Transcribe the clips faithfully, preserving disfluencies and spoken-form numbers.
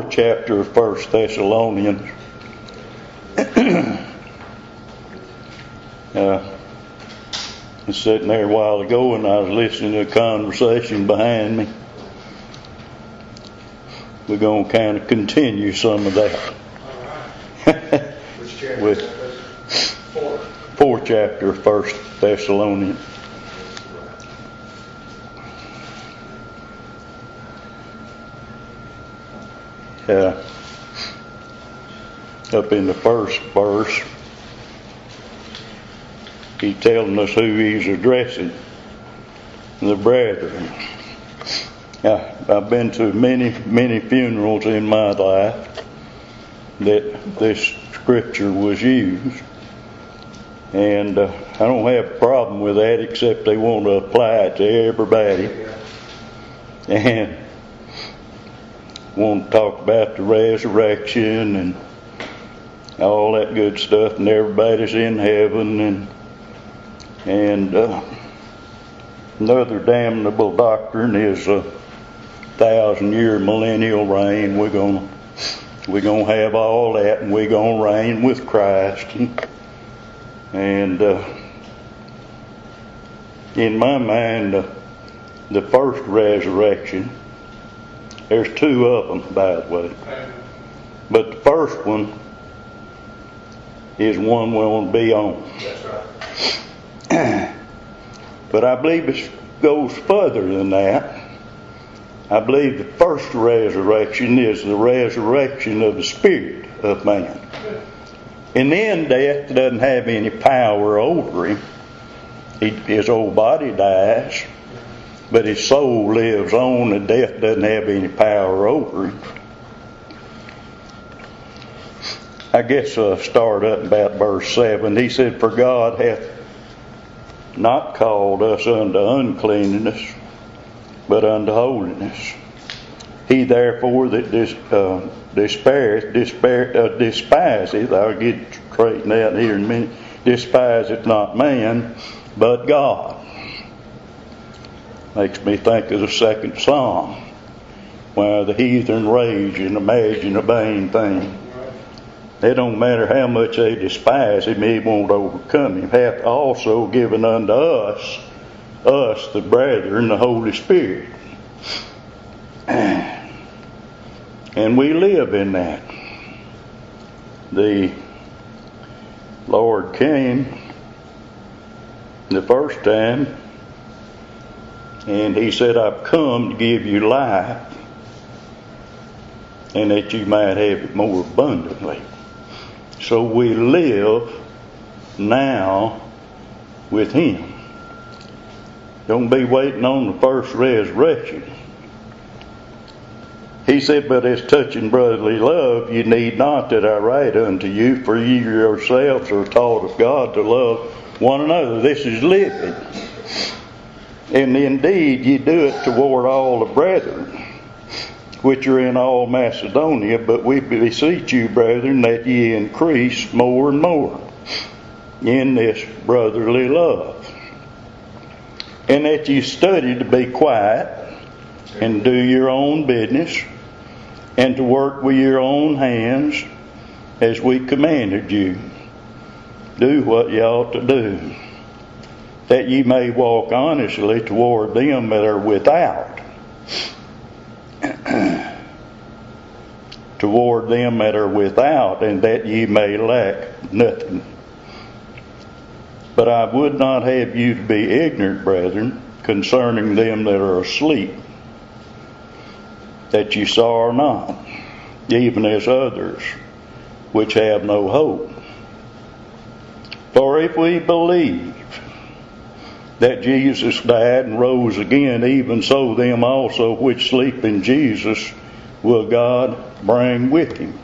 fourth chapter of First Thessalonians. uh, I was sitting there a while ago and I was listening to a conversation behind me. We're going to kind of continue some of that. Which chapter? With Four. Fourth chapter of First Thessalonians. Uh, up in the first verse, he's telling us who he's addressing, the brethren. I, I've been to many, many funerals in my life that this scripture was used. And uh, I don't have a problem with that, except they want to apply it to everybody. And want to talk about the resurrection and all that good stuff, and everybody's in heaven, and and uh, another damnable doctrine is a thousand-year millennial reign. We're gonna we're gonna have all that, and we're gonna reign with Christ. And, and uh, in my mind, uh, the first resurrection. There's two of them, by the way. But the first one is one we want to be on. That's right. But I believe it goes further than that. I believe the first resurrection is the resurrection of the spirit of man. And then death doesn't have any power over him. He, his old body dies, but his soul lives on, and death doesn't have any power over him. I guess uh, start up about verse seven. He said, "For God hath not called us unto uncleanness, but unto holiness. He therefore that dis, uh, despaireth, despair, uh, despiseth," I'll get straightened out here in a minute, "despiseth not man, but God." Makes me think of the second psalm, where the heathen rage and imagine a vain thing. It don't matter how much they despise him, he won't overcome him. Hath also given unto us, us the brethren, the Holy Spirit. And we live in that. The Lord came the first time, and he said, "I've come to give you life, and that you might have it more abundantly." So we live now with him. Don't be waiting on the first resurrection. He said, "But as touching brotherly love, you need not that I write unto you, for ye yourselves are taught of God to love one another." This is living. "And indeed ye do it toward all the brethren, which are in all Macedonia. But we beseech you, brethren, that ye increase more and more in this brotherly love, and that ye study to be quiet, and do your own business, and to work with your own hands, as we commanded you. Do what ye ought to do, that ye may walk honestly toward them that are without, toward them that are without, and that ye may lack nothing. But I would not have you to be ignorant, brethren, concerning them that are asleep, that ye sorrow not, even as others which have no hope. For if we believe that Jesus died and rose again, even so them also which sleep in Jesus will God bring with him."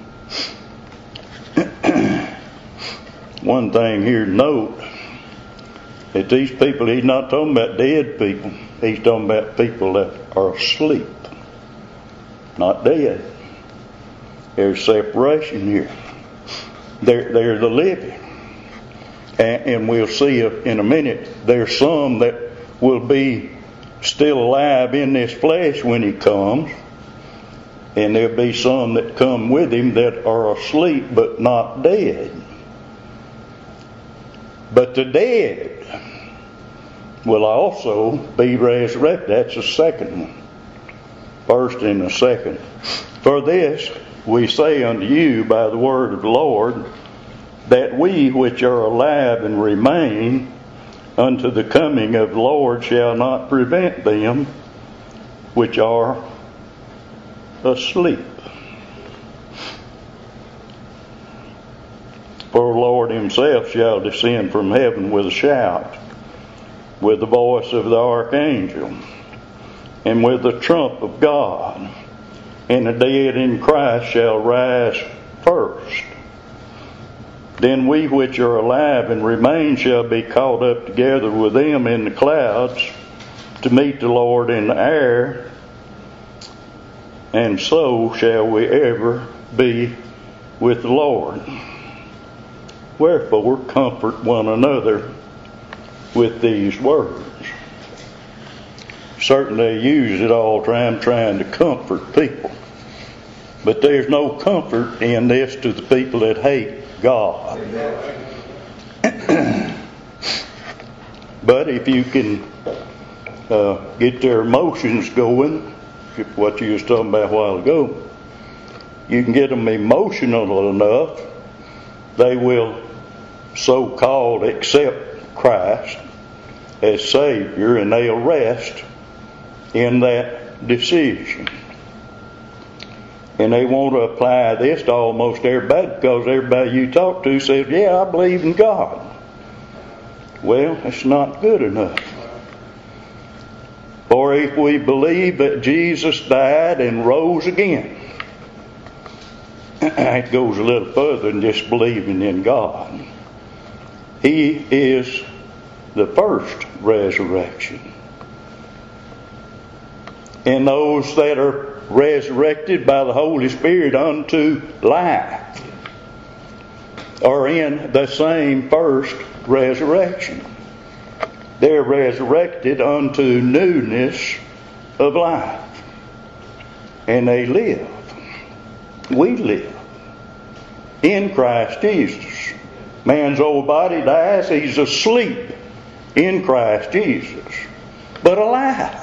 One thing here to note, that these people, he's not talking about dead people. He's talking about people that are asleep, not dead. There's separation here. They're, they're the living. And, and we'll see in a minute, there's some that will be still alive in this flesh when he comes. And there'll be some that come with him that are asleep but not dead. But the dead will also be resurrected. That's the second one. First and the second. For this we say unto you by the word of the Lord, that we which are alive and remain unto the coming of the Lord shall not prevent them which are asleep. For the Lord himself shall descend from heaven with a shout, with the voice of the archangel, and with the trump of God, and the dead in Christ shall rise first. Then we which are alive and remain shall be caught up together with them in the clouds to meet the Lord in the air, and so shall we ever be with the Lord. Wherefore comfort one another with these words. Certainly they use it all the time trying to comfort people. But there's no comfort in this to the people that hate God. But if you can uh, get their emotions going, what you was talking about a while ago, you can get them emotional enough, they will so-called accept Christ as Savior, and they'll rest in that decision. And they want to apply this to almost everybody, because everybody you talk to says, yeah, I believe in God. Well, it's not good enough. For if we believe that Jesus died and rose again, it goes a little further than just believing in God. He is the first resurrection. And those that are resurrected by the Holy Spirit unto life are in the same first resurrection. They're resurrected unto newness of life. And they live. We live in Christ Jesus. Man's old body dies, he's asleep in Christ Jesus, but alive.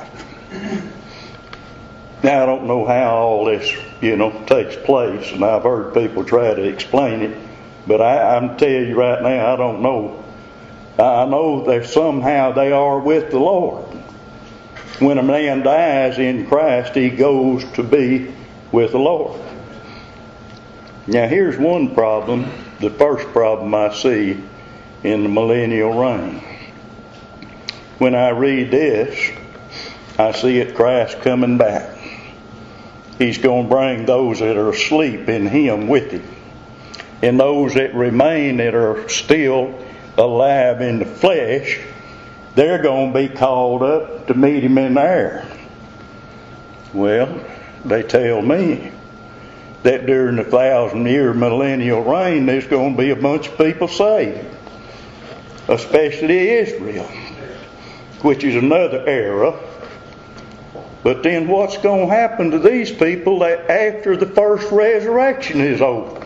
Now, I don't know how all this, you know, takes place, and I've heard people try to explain it, but I, I'm telling you right now, I don't know. I know that somehow they are with the Lord. When a man dies in Christ, he goes to be with the Lord. Now, here's one problem, the first problem I see in the millennial reign. When I read this, I see it Christ coming back. He's going to bring those that are asleep in Him with Him. And those that remain that are still alive in the flesh, they're going to be called up to meet Him in the air. Well, they tell me that during the thousand year millennial reign, there's going to be a bunch of people saved. Especially Israel, which is another era. But then what's going to happen to these people that after the first resurrection is over?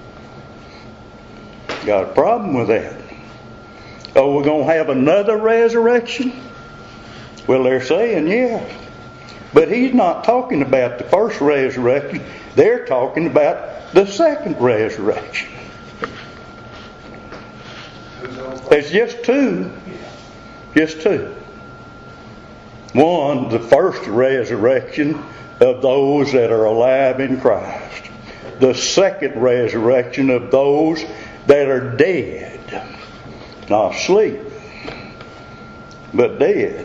Got a problem with that. Oh, we're going to have another resurrection? Well, they're saying, yeah. But he's not talking about the first resurrection. They're talking about the second resurrection. There's just two. Just two. One, the first resurrection of those that are alive in Christ. The second resurrection of those that are dead. Not asleep, but dead.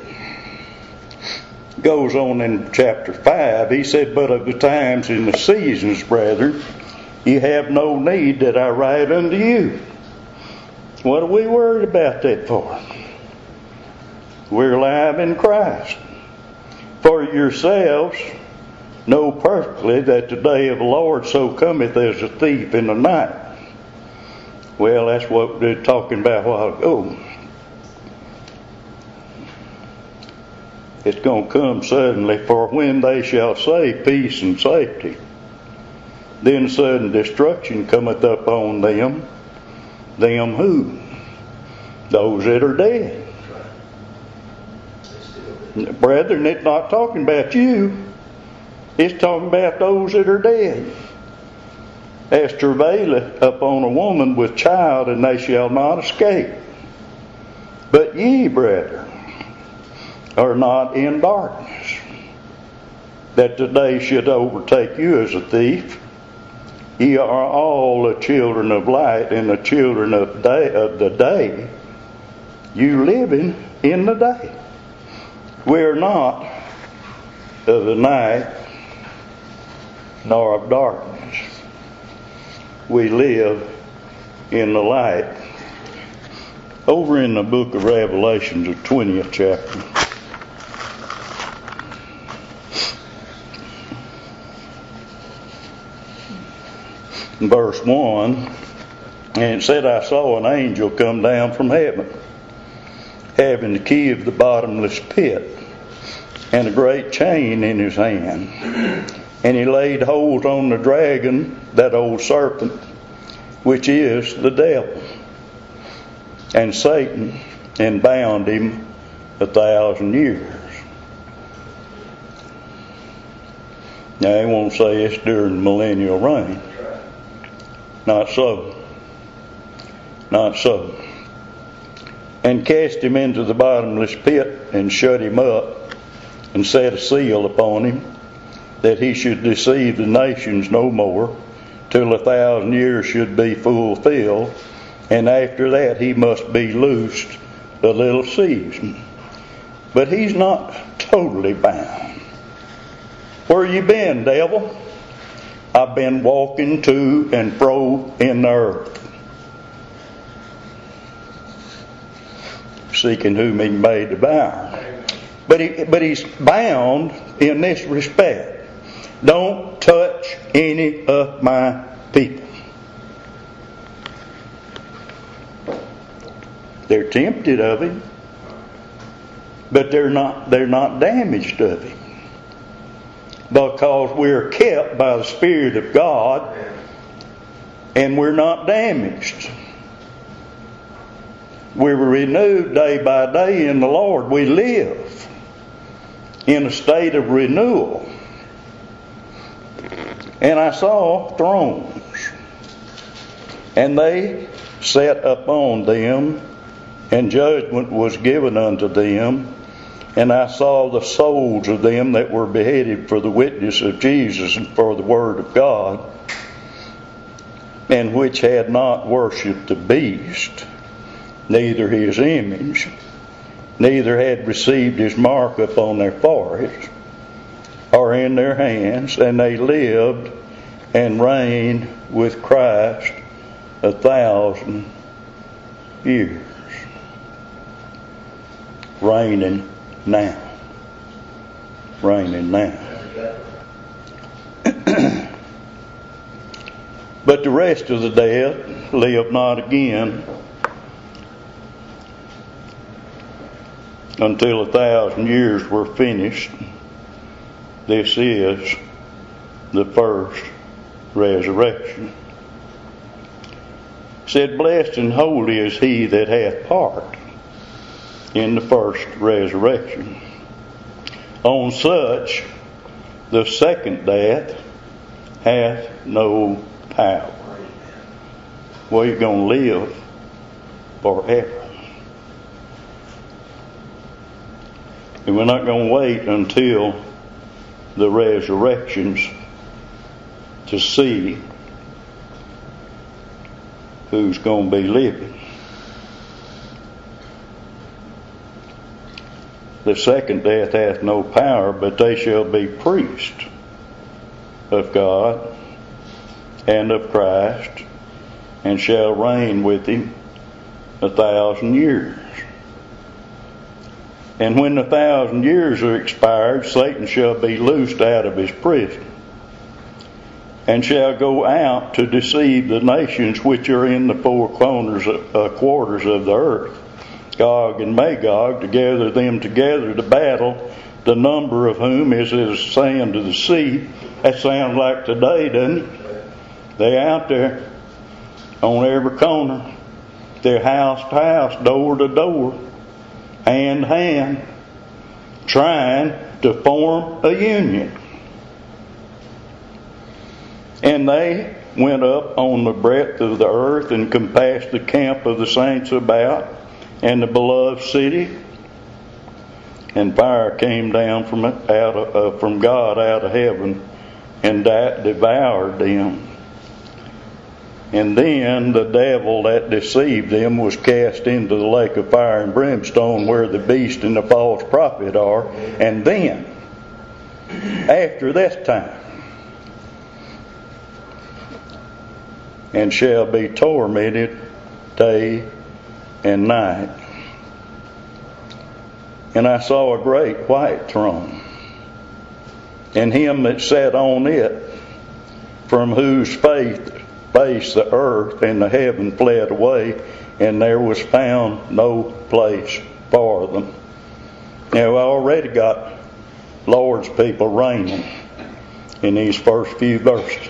Goes on in chapter five, he said, but of the times and the seasons, brethren, ye have no need that I write unto you. What are we worried about that for? We're alive in Christ. For yourselves know perfectly that the day of the Lord so cometh as a thief in the night. Well, that's what they're talking about a while ago. It's going to come suddenly, for when they shall say peace and safety, then sudden destruction cometh upon them. Them who? Those that are dead. Brethren, it's not talking about you. It's talking about those that are dead. As travaileth upon a woman with child, and they shall not escape. But ye, brethren, are not in darkness, that the day should overtake you as a thief. Ye are all the children of light and the children of, day, of the day. You living in the day. We are not of the night nor of darkness. We live in the light. Over in the book of Revelation, the twentieth chapter. Verse one, and it said, I saw an angel come down from heaven, having the key of the bottomless pit, and a great chain in his hand. And he laid hold on the dragon, that old serpent, which is the devil, and Satan, and bound him a thousand years. Now, they won't say it's during the millennial reign. Not so. Not so. And cast him into the bottomless pit, and shut him up, and set a seal upon him, that he should deceive the nations no more, till a thousand years should be fulfilled, and after that he must be loosed a little season. But he's not totally bound. Where you been, devil? I've been walking to and fro in the earth, seeking whom he may devour. But he, but he's bound in this respect. Don't touch any of my people. They're tempted of him, but they're not they're not damaged of him. Because we're kept by the Spirit of God, and we're not damaged. We're renewed day by day in the Lord. We live in a state of renewal. And I saw thrones, and they sat upon them, and judgment was given unto them. And I saw the souls of them that were beheaded for the witness of Jesus and for the word of God, and which had not worshipped the beast, neither his image, neither had received his mark upon their foreheads or in their hands, and they lived and reigned with Christ a thousand years. Reigning now. Reigning now. But the rest of the dead live not again until a thousand years were finished. This is the first resurrection. It said, blessed and holy is he that hath part in the first resurrection. On such the second death hath no power. Well, you're going to live forever. And we're not going to wait until the resurrections to see who's going to be living. The second death hath no power, but they shall be priests of God and of Christ, and shall reign with him a thousand years. And when the thousand years are expired, Satan shall be loosed out of his prison, and shall go out to deceive the nations which are in the four corners, uh, quarters of the earth, Gog and Magog, to gather them together to battle, the number of whom is as sand of the sea. That sounds like today, doesn't it? They out there on every corner. They're house to house, door to door, hand to hand, trying to form a union. And they went up on the breadth of the earth and compassed the camp of the saints about and the beloved city. And fire came down from it out of, uh, from God out of heaven, and that devoured them. And then the devil that deceived them was cast into the lake of fire and brimstone, where the beast and the false prophet are. And then, after that time, and shall be tormented day and night. And I saw a great white throne, and him that sat on it, from whose face face the earth and the heaven fled away, and there was found no place for them. Now, we already got Lord's people reigning in these first few verses.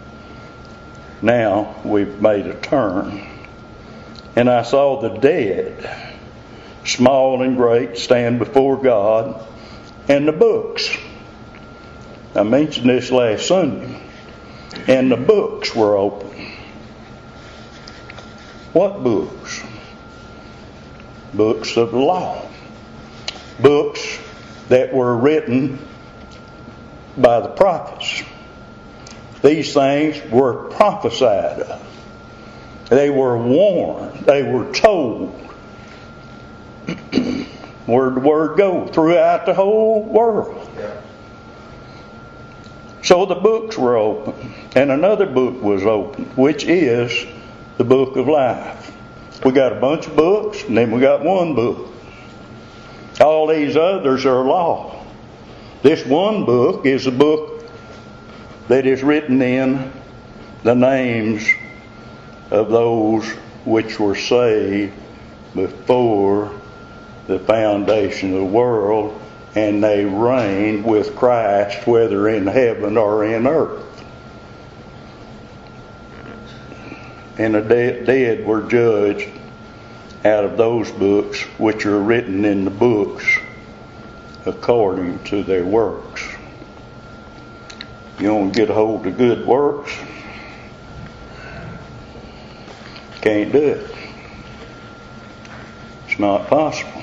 Now we've made a turn. And I saw the dead, small and great, stand before God, and the books. I mentioned this last Sunday. And the books were open. What books? Books of the law. Books that were written by the prophets. These things were prophesied of. They were warned. They were told. Where'd the word go? Throughout the whole world. So the books were open. And another book was open, which is the book of life. We got a bunch of books, and then we got one book. All these others are law. This one book is a book that is written in the names of those which were saved before the foundation of the world, and they reign with Christ, whether in heaven or in earth. And the dead were judged out of those books which are written in the books according to their works. You want to get a hold of good works? Can't do it. It's not possible.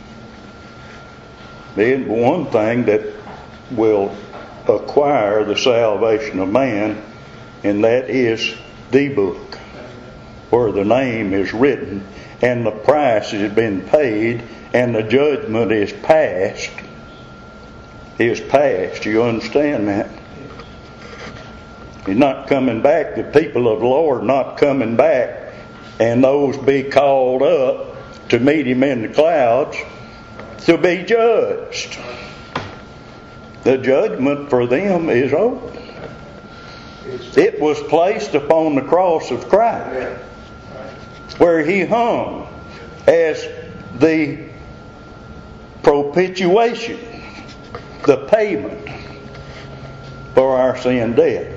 Then one thing that will acquire the salvation of man, and that is the book, where the name is written and the price has been paid and the judgment is passed. Is passed. You understand that? He's not coming back. The people of the Lord not coming back, and those be called up to meet Him in the clouds to be judged. The judgment for them is over. It was placed upon the cross of Christ, where He hung as the propitiation, the payment for our sin debt.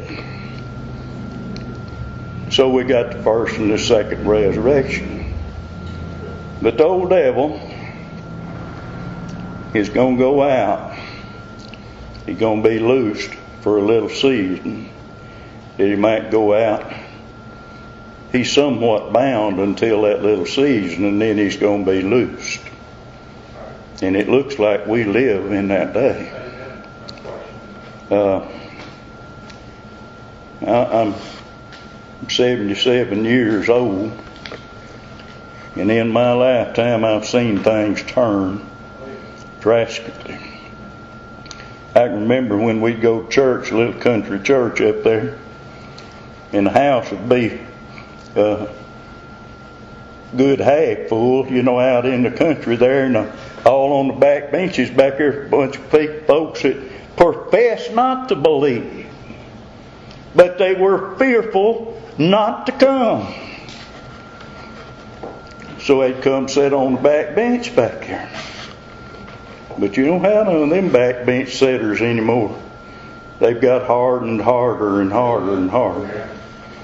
So we got the first and the second resurrection. But the old devil is going to go out. He's going to be loosed for a little season. That he might go out. He's somewhat bound until that little season, and then he's going to be loosed. And it looks like we live in that day. Uh, I, I'm seventy-seven years old, and in my lifetime I've seen things turn drastically. I can remember when we'd go to church, a little country church up there, and the house would be a good half full, you know, out in the country there, and uh, all on the back benches back there, a bunch of folks that professed not to believe, but they were fearful not to come. So they'd come sit on the back bench back there. But you don't have none of them back bench sitters anymore. They've got hardened harder and harder and harder.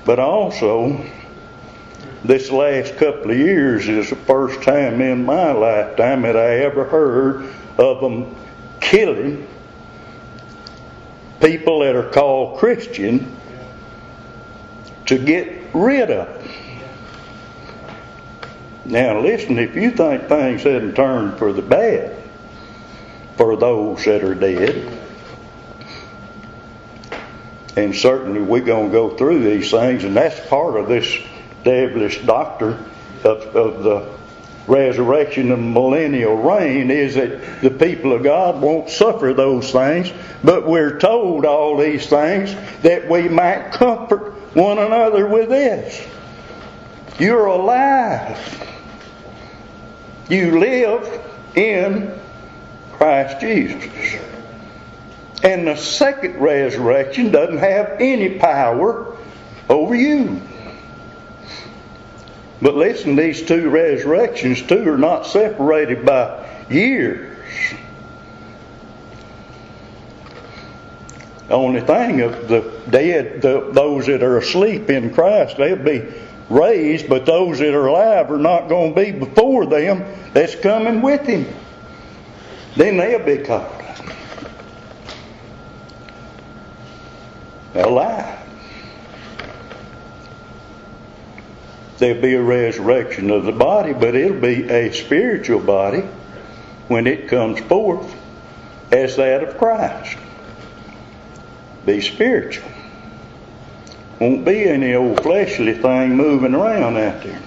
But also, this last couple of years is the first time in my lifetime that I ever heard of them killing people that are called Christian to get rid of them. Now listen, if you think things hadn't turned for the bad for those that are dead, and certainly we're going to go through these things, and that's part of this devilish doctrine of, of the resurrection and millennial reign, is that the people of God won't suffer those things, but we're told all these things that we might comfort one another with this. You're alive. You live in Christ Jesus. And the second resurrection doesn't have any power over you. But listen, these two resurrections too are not separated by years. The only thing of the dead, the, those that are asleep in Christ, they'll be raised, but those that are alive are not going to be before them that's coming with Him. Then they'll be caught alive. There'll be a resurrection of the body, but it'll be a spiritual body when it comes forth as that of Christ. Be spiritual. Won't be any old fleshly thing moving around out there.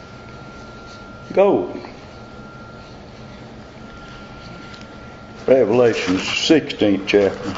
Gold. Revelation sixteenth chapter.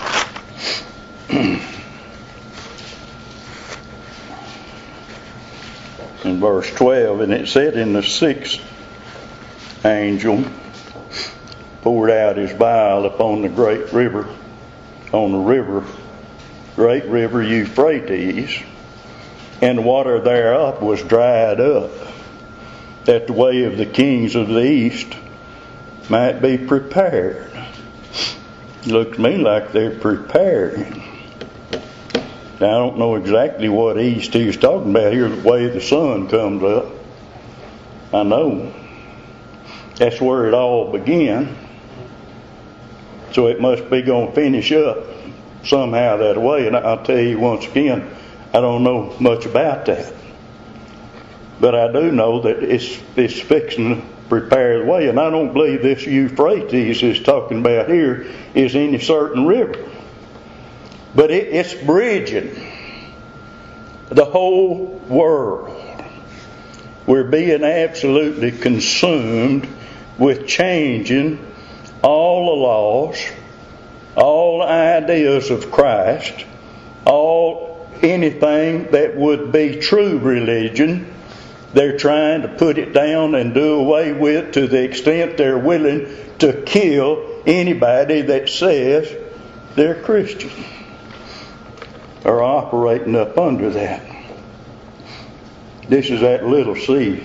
In verse twelve, and it said, "And the sixth angel poured out his vial upon the great river, on the river, great river Euphrates, and the water thereof was dried up, that the way of the kings of the east might be prepared." It looks to me like they're preparing. Now, I don't know exactly what east he's talking about here, the way the sun comes up. I know. That's where it all began. So it must be going to finish up somehow that way. And I'll tell you once again, I don't know much about that. But I do know that it's, it's fixing to prepare the way. And I don't believe this Euphrates is talking about here is any certain river. But it, it's bridging the whole world. We're being absolutely consumed with changing all the laws, all the ideas of Christ, all anything that would be true religion. They're trying to put it down and do away with, to the extent they're willing to kill anybody that says they're Christian or operating up under that. This is that little seed.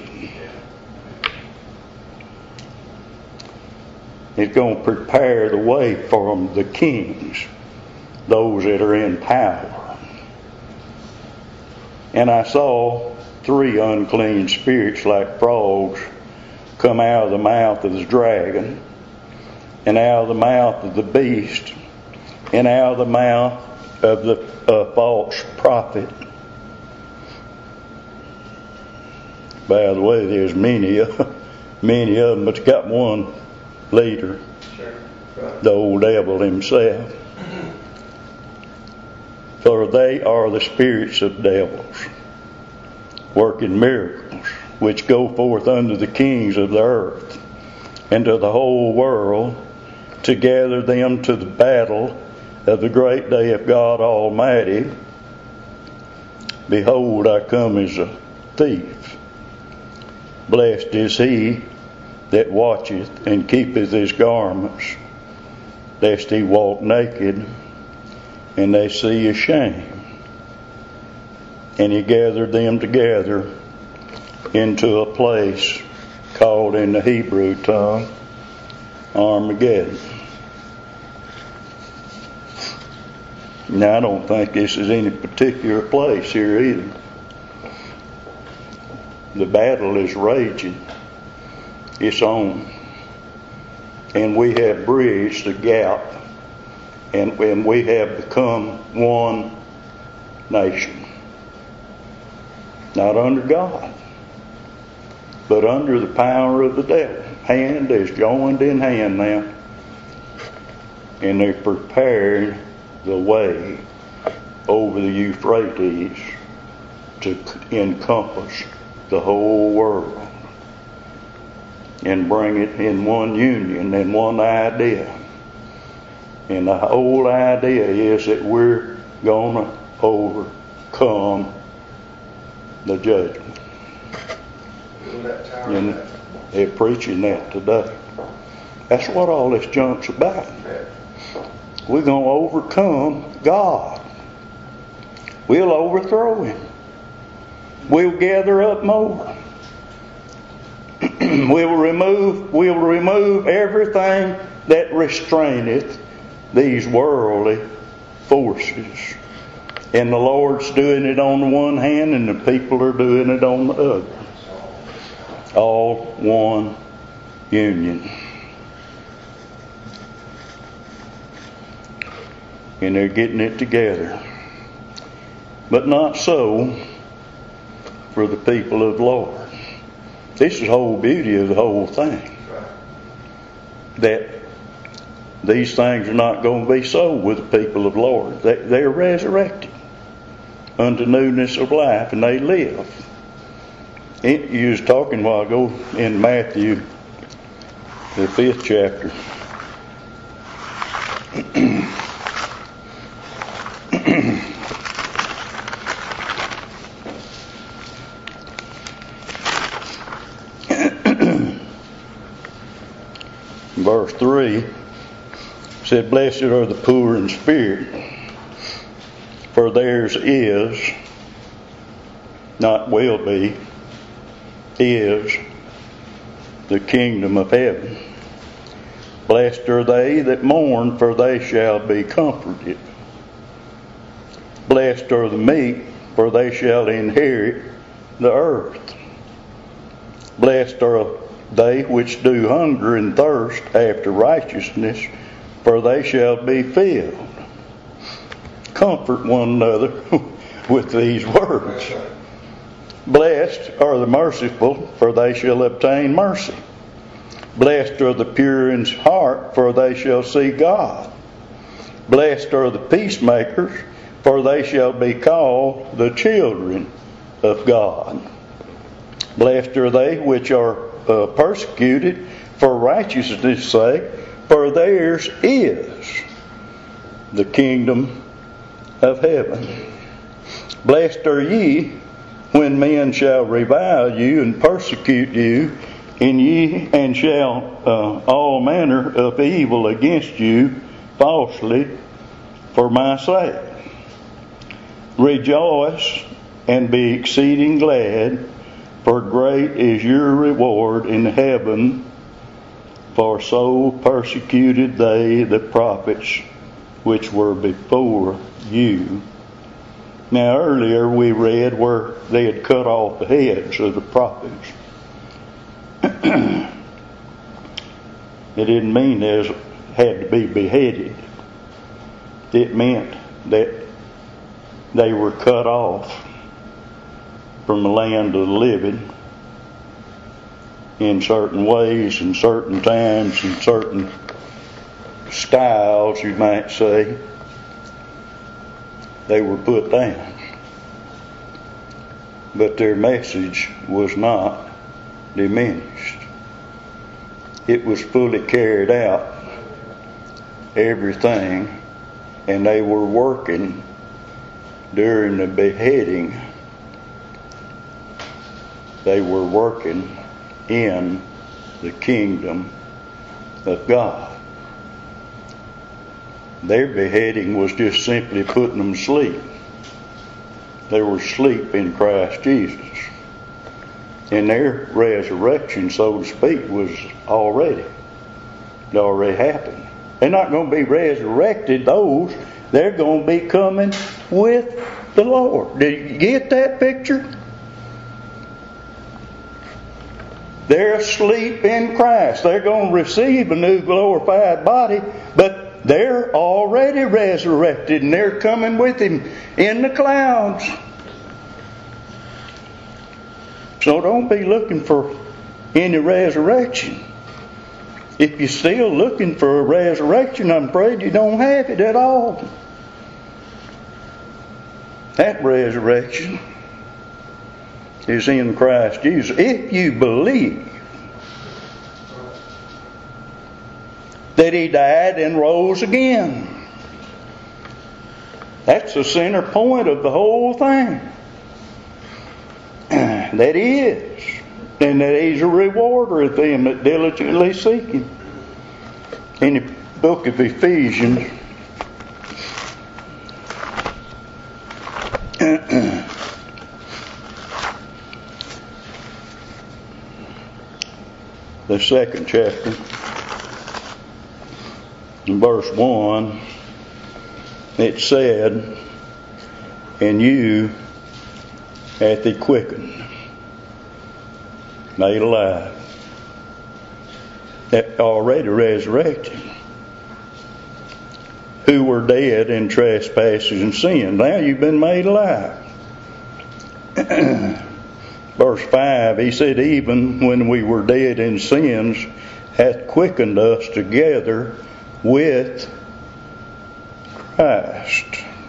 It's going to prepare the way for them, the kings, those that are in power. And I saw three unclean spirits like frogs come out of the mouth of the dragon, and out of the mouth of the beast, and out of the mouth of the uh, false prophet. By the way, there's many, uh, many of them, but you got one leader, Sure. Right. the old devil himself. For they are the spirits of devils, working miracles, which go forth unto the kings of the earth, and to the whole world, to gather them to the battle of the great day of God Almighty. Behold, I come as a thief. Blessed is he that watcheth and keepeth his garments, lest he walk naked and they see his shame. And he gathered them together into a place called in the Hebrew tongue Armageddon. Now, I don't think this is any particular place here either. The battle is raging. It's on. And we have bridged the gap. And, and we have become one nation. Not under God, but under the power of the devil. Hand is joined in hand now. And they're preparing the way over the Euphrates to encompass the whole world and bring it in one union and one idea. And the whole idea is that we're going to overcome the judgment. And they're preaching that today. That's what all this junk's about. We're going to overcome God. We'll overthrow him. We'll gather up more. we'll remove we'll remove everything that restraineth these worldly forces. And the Lord's doing it on the one hand, and the people are doing it on the other. All one union. And they're getting it together. But not so for the people of the Lord. This is the whole beauty of the whole thing. That these things are not going to be so with the people of the Lord. They, they're resurrected unto newness of life, and they live. You was talking a while ago in Matthew, the fifth chapter. Verse three said, "Blessed are the poor in spirit, for theirs is," not will be, "is the kingdom of heaven. Blessed are they that mourn, for they shall be comforted. Blessed are the meek, for they shall inherit the earth. Blessed are they which do hunger and thirst after righteousness, for they shall be filled." Comfort one another with these words. Blessed are the merciful, for they shall obtain mercy. Blessed are the pure in heart, for they shall see God. Blessed are the peacemakers, for they shall be called the children of God. Blessed are they which are uh, persecuted for righteousness' sake, for theirs is the kingdom of heaven. Blessed are ye when men shall revile you and persecute you, and ye and shall uh, all manner of evil against you falsely for my sake. Rejoice and be exceeding glad, for great is your reward in heaven, for so persecuted they the prophets which were before you. Now earlier we read where they had cut off the heads of the prophets. It didn't mean they had to be beheaded. It meant that they were cut off from the land of the living in certain ways and certain times and certain styles, you might say. They were put down. But their message was not diminished. It was fully carried out, everything, and they were working during the beheading. They were working in the kingdom of God. Their beheading was just simply putting them to sleep. They were asleep in Christ Jesus. And their resurrection, so to speak, was already, it already happened. They're not going to be resurrected, those. They're going to be coming with the Lord. Did you get that picture? They're asleep in Christ. They're going to receive a new glorified body, but they're already resurrected and they're coming with Him in the clouds. So don't be looking for any resurrection. If you're still looking for a resurrection, I'm afraid you don't have it at all. That resurrection is in Christ Jesus. If you believe that He died and rose again, that's the center point of the whole thing. That He is. And that He's a rewarder of them that diligently seek Him. In the book of Ephesians, the second chapter, in verse one, it said, "And you hath He quickened," made alive, that already resurrected, who were dead in trespasses and sin. Now you've been made alive. Verse five, he said, "Even when we were dead in sins, hath quickened us together with Christ.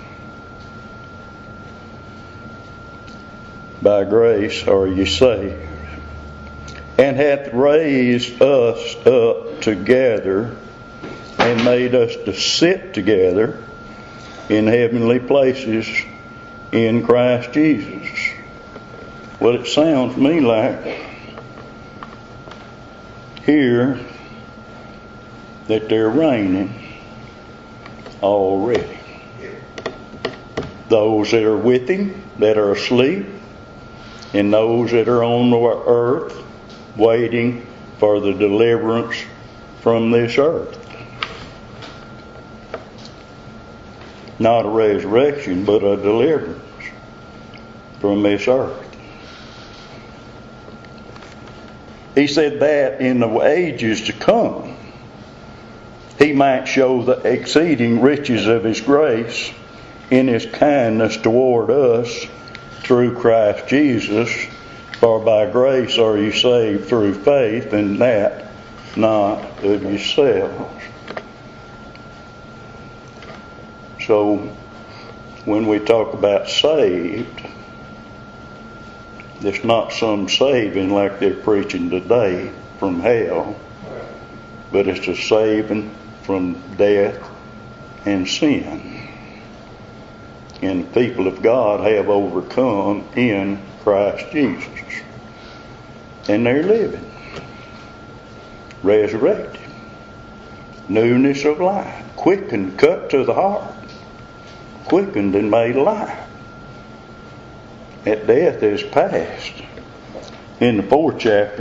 By grace are ye saved, and hath raised us up together and made us to sit together in heavenly places in Christ Jesus." Well, it sounds to me like here that they're reigning already. Those that are with Him, that are asleep, and those that are on the earth waiting for the deliverance from this earth. Not a resurrection, but a deliverance from this earth. He said that in the ages to come, He might show the exceeding riches of His grace in His kindness toward us through Christ Jesus. For by grace are you saved through faith, and that not of yourselves. So, when we talk about saved, it's not some saving like they're preaching today from hell, but it's a saving from death and sin. And the people of God have overcome in Christ Jesus. And they're living, resurrected, newness of life, quickened, cut to the heart, quickened and made alive. That death is past. In the fourth chapter,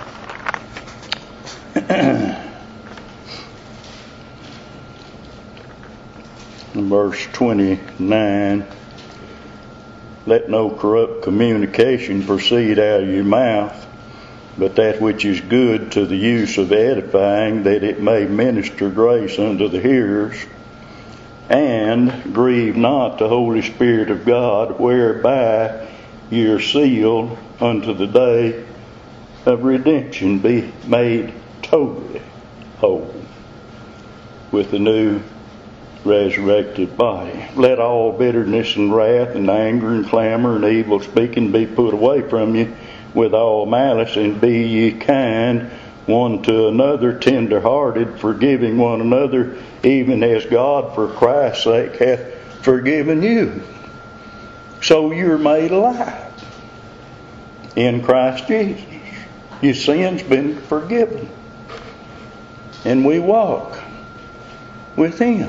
in verse twenty-nine, "Let no corrupt communication proceed out of your mouth, but that which is good to the use of edifying, that it may minister grace unto the hearers. And grieve not the Holy Spirit of God, whereby ye are sealed unto the day of redemption." Be made totally whole with the new resurrected body. "Let all bitterness and wrath and anger and clamor and evil speaking be put away from you with all malice, and be ye kind one to another, tender-hearted, forgiving one another, even as God for Christ's sake hath forgiven you." So you're made alive in Christ Jesus. Your sin's been forgiven. And we walk with Him.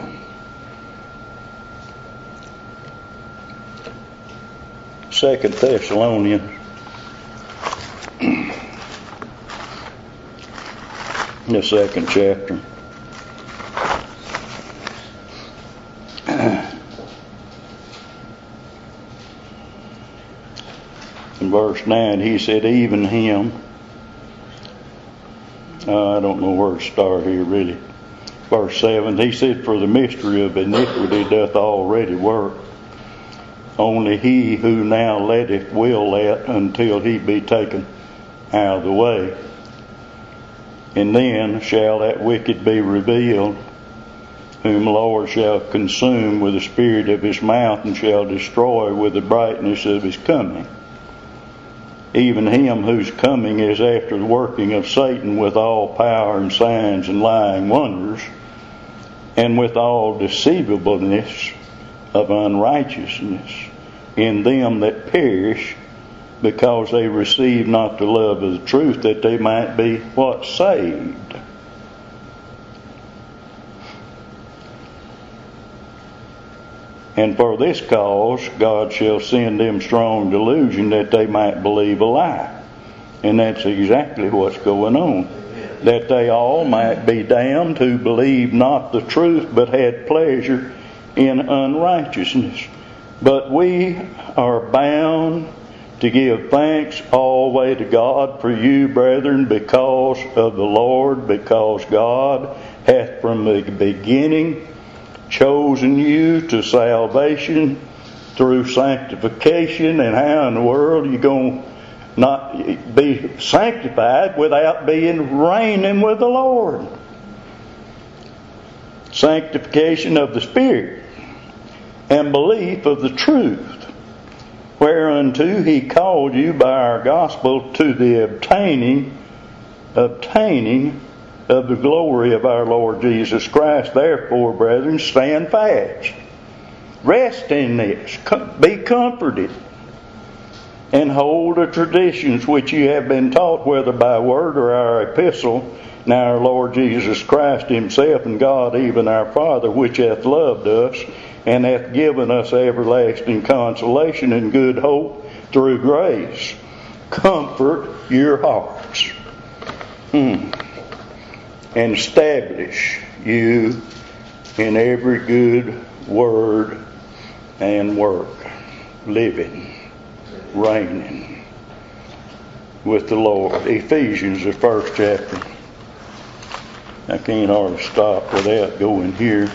Second Thessalonians, the second chapter. In verse nine, he said, "Even Him uh, I don't know where to start here really. Verse seven, he said, for the mystery of iniquity doth already work. Only he who now letteth will let until he be taken out of the way. And then shall that wicked be revealed, whom the Lord shall consume with the spirit of his mouth, and shall destroy with the brightness of his coming. Even him whose coming is after the working of Satan with all power and signs and lying wonders, and with all deceivableness of unrighteousness in them that perish, because they receive not the love of the truth, that they might be what? Saved. And for this cause God shall send them strong delusion, that they might believe a lie. And that's exactly what's going on. That they all might be damned who believed not the truth, but had pleasure in unrighteousness. But we are bound to give thanks always to God for you, brethren, because of the Lord, because God hath from the beginning chosen you to salvation through sanctification. And how in the world are you going to not be sanctified without being reigning with the Lord? Sanctification of the Spirit and belief of the truth, whereunto he called you by our gospel to the obtaining obtaining of the glory of our Lord Jesus Christ. Therefore, brethren, stand fast. Rest in this. Be comforted. And hold the traditions which you have been taught, whether by word or our epistle. Now our Lord Jesus Christ himself and God, even our Father, which hath loved us, and hath given us everlasting consolation and good hope through grace, comfort your hearts. Hmm. And establish you in every good word and work, living, reigning with the Lord. Ephesians, the first chapter. I can't hardly stop without going here.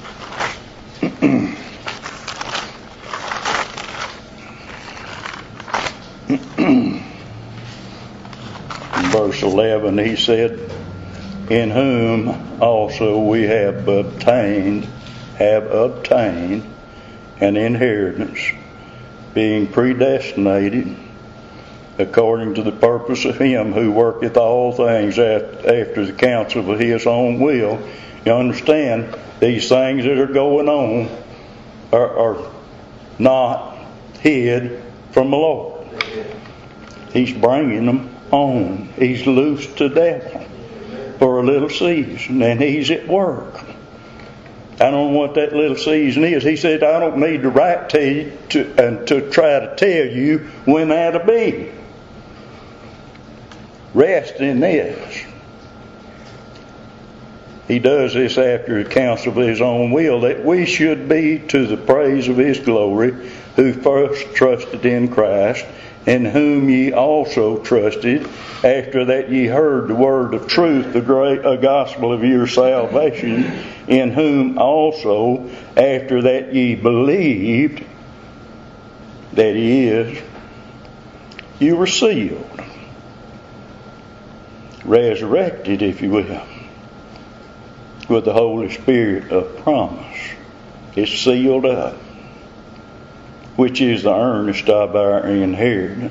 In verse eleven, he said, in whom also we have obtained, have obtained an inheritance, being predestinated according to the purpose of him who worketh all things after the counsel of his own will. You understand, these things that are going on are, are not hid from the Lord. He's bringing them on. He's loosed the devil for a little season, and he's at work. I don't know what that little season is. He said, I don't need to write to you to, and to try to tell you when that'll be. Rest in this. He does this after the counsel of his own will, that we should be to the praise of his glory, who first trusted in Christ, in whom ye also trusted, after that ye heard the word of truth, the great uh, gospel of your salvation, in whom also, after that ye believed that he is, you were sealed, resurrected, if you will, with the Holy Spirit of promise. It's sealed up, which is the earnest of our inheritance,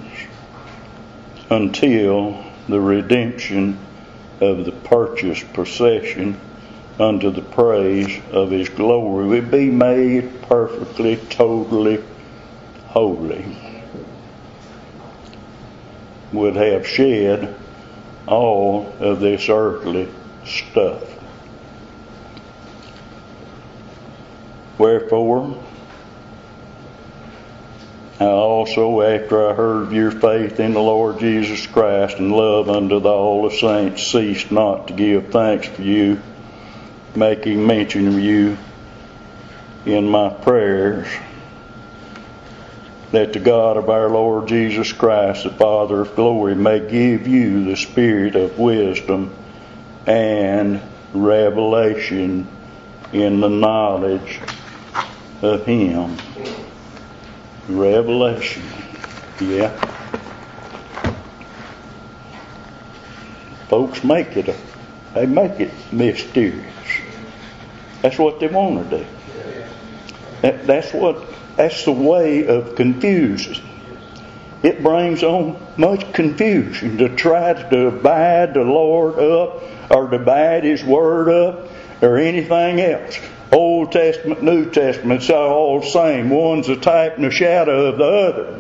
until the redemption of the purchased possession, unto the praise of his glory. We be made perfectly, totally holy. Would have shed all of this earthly stuff. Wherefore, I also, after I heard of your faith in the Lord Jesus Christ and love unto the all the saints, ceased not to give thanks for you, making mention of you in my prayers, that the God of our Lord Jesus Christ, the Father of glory, may give you the spirit of wisdom and revelation in the knowledge of Him. Revelation. Yeah. Folks make it, a, they make it mysterious. That's what they want to do. That, that's what, that's the way of confusing. It brings on much confusion to try to divide the Lord up or divide His Word up or anything else. Old Testament, New Testament, it's all the same. One's a type and a shadow of the other.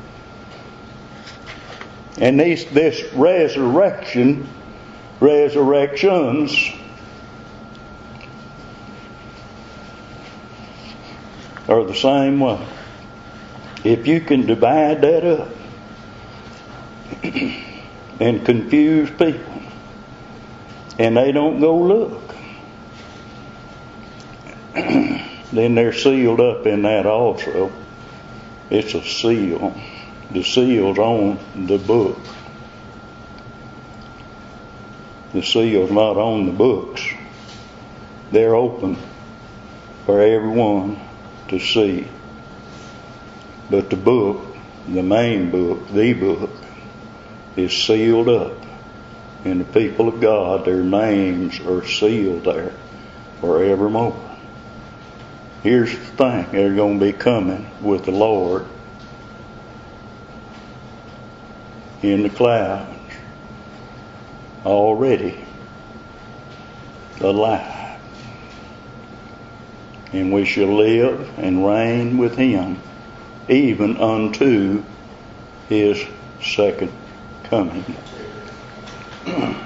And these, this resurrection, resurrections are the same way. If you can divide that up and confuse people and they don't go look, then they're sealed up in that also. It's a seal. The seal's on the book. The seal's not on the books. They're open for everyone to see. But the book, the main book, the book, is sealed up. And the people of God, their names are sealed there forevermore. Here's the thing, they're going to be coming with the Lord in the clouds, already alive. And we shall live and reign with Him even unto His second coming.